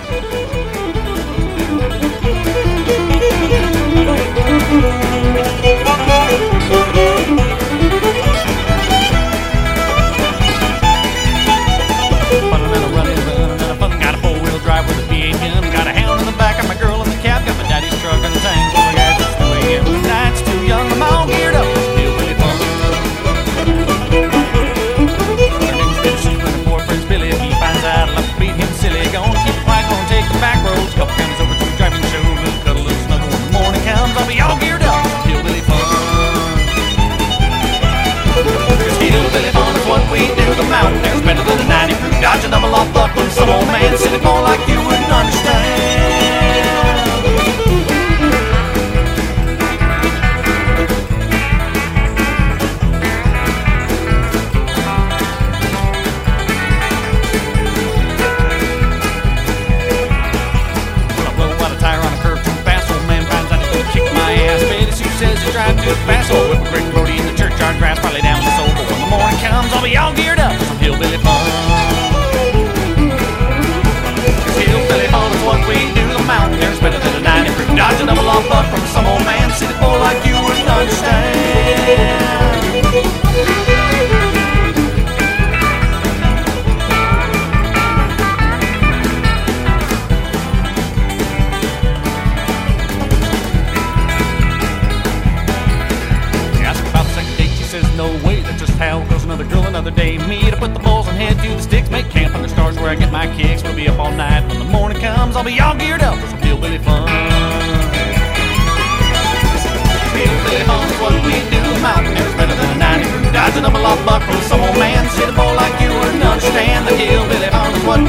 Dodging double off buck when some old man sitting more like you wouldn't understand. When I blow out a tire on a curb too fast, old man finds out he's gonna kick my ass. Betty Sue says he's driving too fast, so whip a great Brody in the churchyard grass, probably down the soul. But when the morning comes, I'll be all geared up for some hillbilly fun. What we do, the mountaineers better than a 90 proof Dodge a double off buck from some old man city boy like you wouldn't understand. He asked about the second date, she says no way, that's just how it goes. Another girl, another day, me to put the balls on head to the sticks, make camp under stars where I get my kicks. We'll be up all night. When the morning comes, I'll be all geared up for some hillbilly fun. Hillbilly fun is what we do. The mountaineers better than a 90 proof Dodge a double off buck from some old man city boy like you wouldn't understand. The hillbilly fun is what